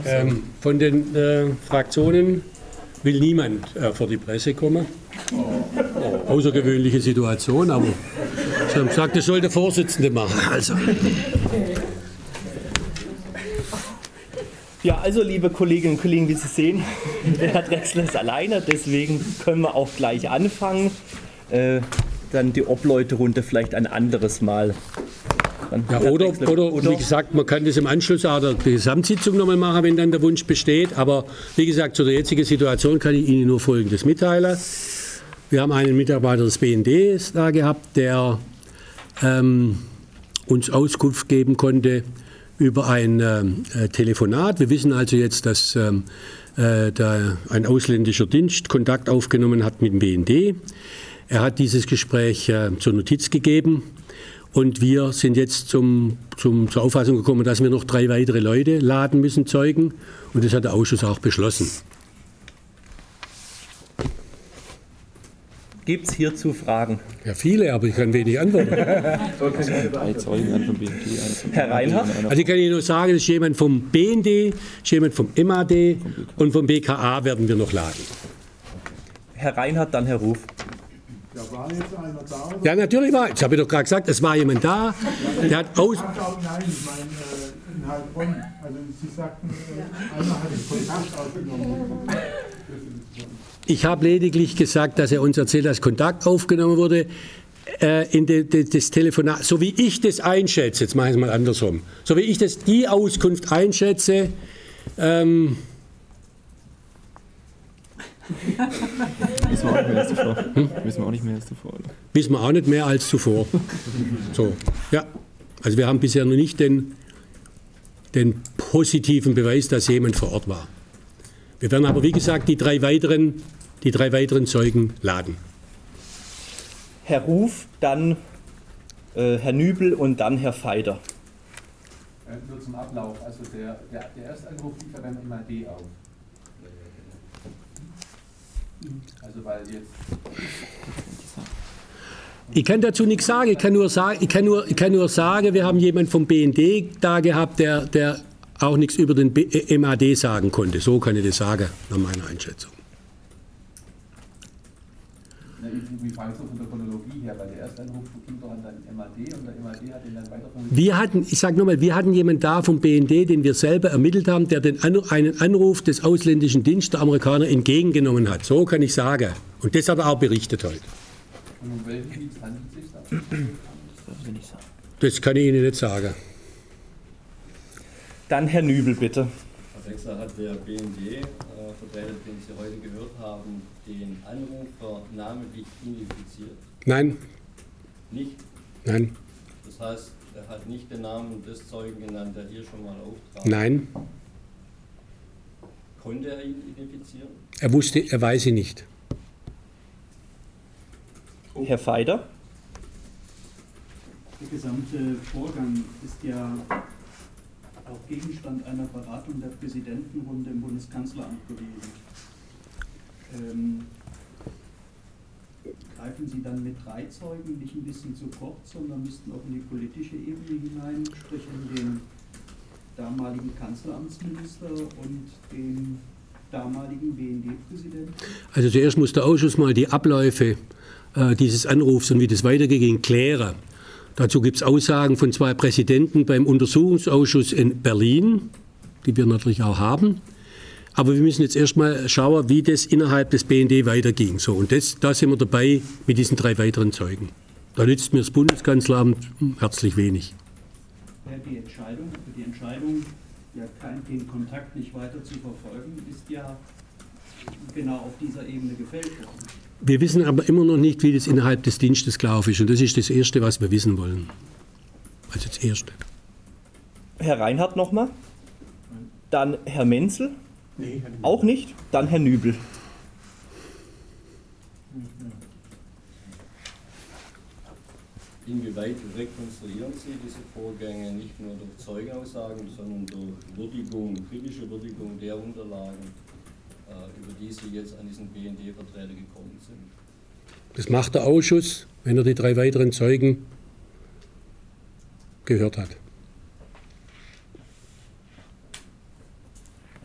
Von den Fraktionen will niemand vor die Presse kommen. Außergewöhnliche Situation, aber Sie haben gesagt, das soll der Vorsitzende machen. Ja, also liebe Kolleginnen und Kollegen, wie Sie sehen, der Herr Drechsler ist alleine, deswegen können wir auch gleich anfangen. Dann die Obleuterunde vielleicht ein anderes Mal. Ja, oder wie gesagt, man kann das im Anschluss auch der Gesamtsitzung nochmal machen, wenn dann der Wunsch besteht. Aber wie gesagt, zu der jetzigen Situation kann ich Ihnen nur Folgendes mitteilen. Wir haben einen Mitarbeiter des BND da gehabt, der uns Auskunft geben konnte über ein Telefonat. Wir wissen also jetzt, dass da ein ausländischer Dienst Kontakt aufgenommen hat mit dem BND. Er hat dieses Gespräch zur Notiz gegeben und wir sind jetzt zur Auffassung gekommen, dass wir noch 3 weitere Leute laden müssen, Zeugen. Und das hat der Ausschuss auch beschlossen. Gibt es hierzu Fragen? Ja, viele, aber ich kann wenig antworten. Herr Reinhardt? Also ich kann Ihnen nur sagen, es ist jemand vom BND, ist jemand vom MAD und vom BKA werden wir noch laden. Herr Reinhardt, dann Herr Ruf. Ja, war jetzt einer da? Oder? Ja, natürlich war. Ich habe doch gerade gesagt, es war jemand da. Der hat aus. Nein, ich meine in Heilbronn. Also Sie sagten, einer hat den Kontakt aufgenommen. Ich habe lediglich gesagt, dass er uns erzählt, dass Kontakt aufgenommen wurde in das Telefonat. So wie ich das einschätze, jetzt mache ich es mal andersrum, so wie ich die Auskunft einschätze, Wissen wir auch nicht mehr als zuvor. Wissen wir auch nicht mehr als zuvor. Oder? Wissen wir auch nicht mehr als zuvor. So, ja. Also wir haben bisher noch nicht den positiven Beweis, dass jemand vor Ort war. Wir werden aber, wie gesagt, die drei weiteren Zeugen laden. Herr Ruf, dann Herr Nübel und dann Herr Feider. Nur zum Ablauf. Also der erste Anruf lief ja beim MAD auf. Also weil jetzt... Ich kann dazu nichts sagen. Ich kann nur sagen, wir haben jemanden vom BND da gehabt, der auch nichts über den MAD sagen konnte. So kann ich das sagen, nach meiner Einschätzung. Wie frage ich so von der Chronologie her, weil der erste Anruf ging doch an den MAD und der MAD hat ihn dann weiter... Wir hatten jemanden da vom BND, den wir selber ermittelt haben, der einen Anruf des ausländischen Dienstes der Amerikaner entgegengenommen hat. So kann ich sagen. Und das hat er auch berichtet heute. Und um welchen Dienst handelt es sich da? Das kann ich Ihnen nicht sagen. Dann Herr Nübel, bitte. Herr Drechsler, hat der BND-Vertreter, den Sie heute gehört haben, den Anrufer namentlich identifiziert? Nein. Nicht? Nein. Das heißt, er hat nicht den Namen des Zeugen genannt, der hier schon mal auftrat? Nein. Konnte er ihn identifizieren? Er weiß ihn nicht. Herr Feider? Der gesamte Vorgang ist ja auch Gegenstand einer Beratung der Präsidentenrunde im Bundeskanzleramt gewesen. Greifen Sie dann mit 3 Zeugen nicht ein bisschen zu kurz, sondern müssten auch in die politische Ebene hinein, sprich in den damaligen Kanzleramtsminister und den damaligen BND-Präsidenten? Also zuerst muss der Ausschuss mal die Abläufe dieses Anrufs und wie das weiterging klären. Dazu gibt es Aussagen von 2 Präsidenten beim Untersuchungsausschuss in Berlin, die wir natürlich auch haben. Aber wir müssen jetzt erstmal schauen, wie das innerhalb des BND weiterging. So, und da sind wir dabei mit diesen 3 weiteren Zeugen. Da nützt mir das Bundeskanzleramt herzlich wenig. Ja, die Entscheidung, ja, den Kontakt nicht weiter zu verfolgen, ist ja genau auf dieser Ebene gefällt worden. Wir wissen aber immer noch nicht, wie das innerhalb des Dienstes gelaufen ist. Und das ist das Erste, was wir wissen wollen. Also das Erste. Herr Reinhardt nochmal. Dann Herr Menzel. Nee, auch nicht. Dann Herr Nübel. Inwieweit rekonstruieren Sie diese Vorgänge nicht nur durch Zeugenaussagen, sondern durch kritische Würdigung der Unterlagen, über die Sie jetzt an diesen BND-Vertreter gekommen sind? Das macht der Ausschuss, wenn er die 3 weiteren Zeugen gehört hat.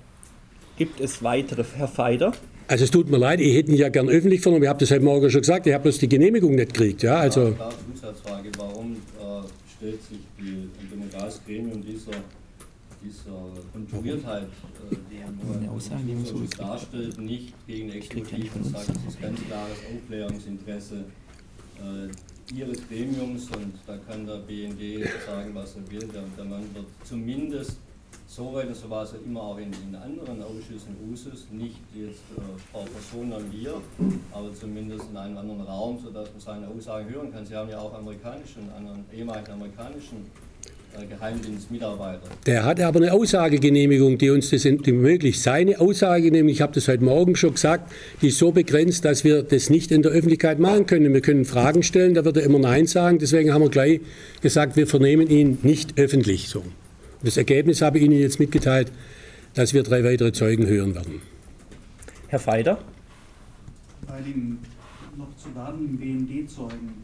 Gibt es weitere, Herr Feider? Also es tut mir leid, ich hätte ihn ja gern öffentlich vernommen. Ich habe das heute Morgen schon gesagt, ich habe bloß die Genehmigung nicht gekriegt. Ja, also Klar, Zusatzfrage, warum stellt sich ein demokratisches Gremium dieser Konturiertheit, die man so darstellt, nicht gegen Exekutiv und sagt, das ist ganz klares Aufklärungsinteresse Ihres Gremiums und da kann der BND sagen, was er will. Der Mann wird zumindest so weit, und so war es ja immer auch in anderen Ausschüssen Usus, nicht jetzt Frau Persona wir, aber zumindest in einem anderen Raum, sodass man seine Aussagen hören kann. Sie haben ja auch ehemaligen amerikanischen Geheimdienstmitarbeiter. Der hat aber eine Aussagegenehmigung, die uns das ermöglicht. Seine Aussagegenehmigung, ich habe das heute Morgen schon gesagt, die ist so begrenzt, dass wir das nicht in der Öffentlichkeit machen können. Wir können Fragen stellen, da wird er immer Nein sagen. Deswegen haben wir gleich gesagt, wir vernehmen ihn nicht öffentlich. So. Das Ergebnis habe ich Ihnen jetzt mitgeteilt, dass wir 3 weitere Zeugen hören werden. Herr Feider? Bei dem noch zu wartenden BND-Zeugen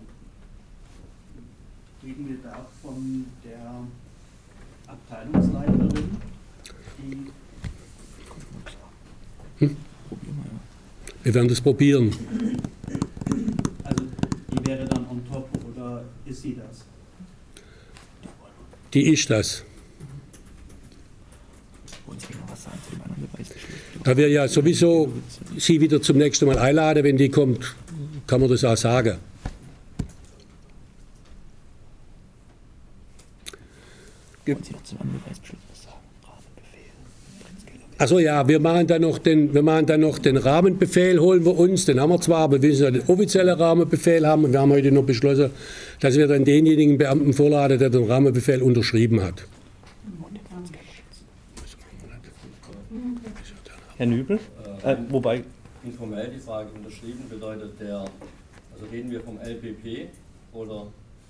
reden wir da von der Abteilungsleiterin, die... Wir werden das probieren. Also die wäre dann on top oder ist sie das? Die ist das. Da wir ja sowieso Sie wieder zum nächsten Mal einladen, wenn die kommt, kann man das auch sagen. Also ja, wir machen dann noch den Rahmenbefehl, holen wir uns, den haben wir zwar, aber wir müssen ja den offiziellen Rahmenbefehl haben und wir haben heute noch beschlossen, dass wir dann denjenigen Beamten vorladen, der den Rahmenbefehl unterschrieben hat. Herr Nübel? Wobei... Informell die Frage unterschrieben bedeutet also reden wir vom LPP oder...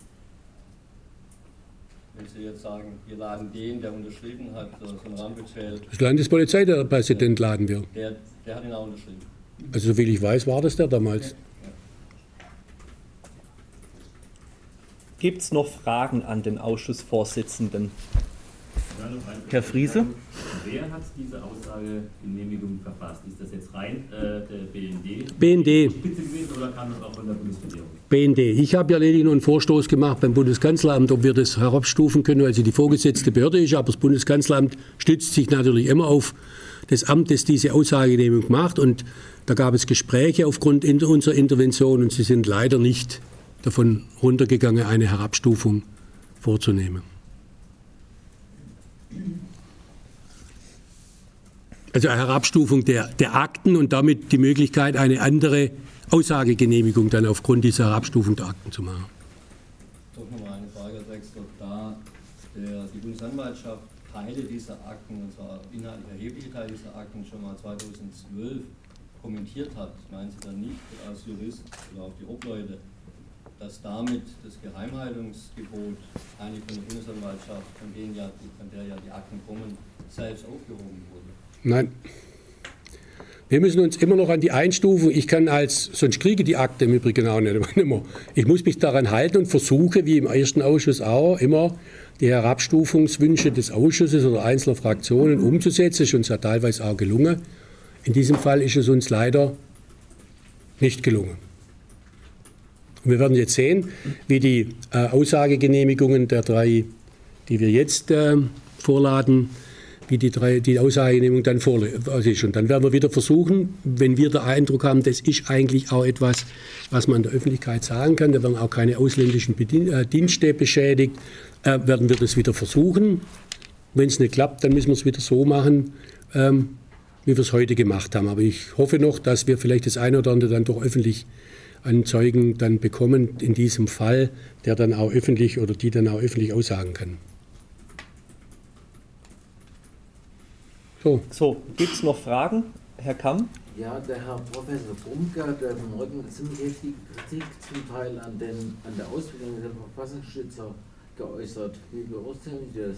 Wenn Sie jetzt sagen, wir laden den, der unterschrieben hat, so einen Rahmenbefehl. Das Landespolizeipräsident laden wir. Der hat ihn auch unterschrieben. Also soviel ich weiß, war das der damals. Ja. Gibt es noch Fragen an den Ausschussvorsitzenden? Herr Friese? Wer hat diese Aussagegenehmigung verfasst? Ist das jetzt rein der BND? BND. Spitze gewesen oder kam das auch von der Bundesregierung? BND. Ich habe ja lediglich nur einen Vorstoß gemacht beim Bundeskanzleramt, ob wir das herabstufen können, weil sie die vorgesetzte Behörde ist. Aber das Bundeskanzleramt stützt sich natürlich immer auf das Amt, das diese Aussagegenehmigung macht. Und da gab es Gespräche aufgrund unserer Intervention und sie sind leider nicht davon runtergegangen, eine Herabstufung vorzunehmen. Also eine Herabstufung der Akten und damit die Möglichkeit, eine andere Aussagegenehmigung dann aufgrund dieser Herabstufung der Akten zu machen. Doch nochmal eine Frage, Herr Drexler. Da die Bundesanwaltschaft Teile dieser Akten, und zwar inhaltlich erhebliche Teile dieser Akten, schon mal 2012 kommentiert hat, meinen Sie dann nicht als Jurist oder auch die Obleute, dass damit das Geheimhaltungsgebot eigentlich von der Bundesanwaltschaft, von der ja die Akten kommen, selbst aufgehoben wurde? Nein. Wir müssen uns immer noch an die Einstufung, sonst kriege die Akte im Übrigen auch nicht immer. Ich muss mich daran halten und versuche, wie im ersten Ausschuss auch, immer die Herabstufungswünsche des Ausschusses oder einzelner Fraktionen umzusetzen. Das ist uns ja teilweise auch gelungen. In diesem Fall ist es uns leider nicht gelungen. Und wir werden jetzt sehen, wie die Aussagegenehmigungen der 3, die wir jetzt vorladen, wie die Aussagegenehmigung dann ist. Und dann werden wir wieder versuchen, wenn wir den Eindruck haben, das ist eigentlich auch etwas, was man in der Öffentlichkeit sagen kann, da werden auch keine ausländischen Dienste beschädigt, werden wir das wieder versuchen. Wenn es nicht klappt, dann müssen wir es wieder so machen, wie wir es heute gemacht haben. Aber ich hoffe noch, dass wir vielleicht das eine oder andere dann doch öffentlich an Zeugen dann bekommen, in diesem Fall, der dann auch öffentlich oder die dann auch öffentlich aussagen kann. So, gibt es noch Fragen? Herr Kamm? Ja, der Herr Professor Brumke hat heute Morgen ziemlich heftige Kritik zum Teil an der Ausbildung der Verfassungsschützer geäußert. Wie beurteilen Sie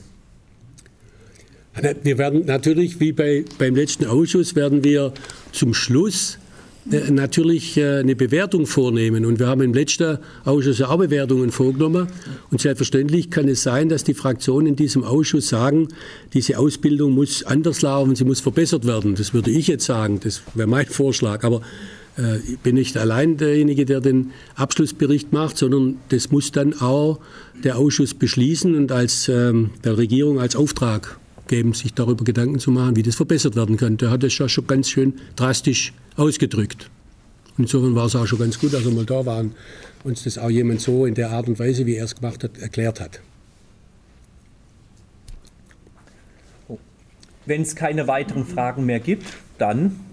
das? Wir werden natürlich, wie beim letzten Ausschuss, werden wir zum Schluss natürlich eine Bewertung vornehmen. Und wir haben im letzten Ausschuss auch Bewertungen vorgenommen. Und selbstverständlich kann es sein, dass die Fraktionen in diesem Ausschuss sagen, diese Ausbildung muss anders laufen, sie muss verbessert werden. Das würde ich jetzt sagen, das wäre mein Vorschlag. Aber ich bin nicht allein derjenige, der den Abschlussbericht macht, sondern das muss dann auch der Ausschuss beschließen und der Regierung als Auftrag geben, sich darüber Gedanken zu machen, wie das verbessert werden könnte. Er hat das ja schon ganz schön drastisch ausgedrückt. Insofern war es auch schon ganz gut, dass wir mal da waren, uns das auch jemand so in der Art und Weise, wie er es gemacht hat, erklärt hat. Wenn es keine weiteren Fragen mehr gibt, dann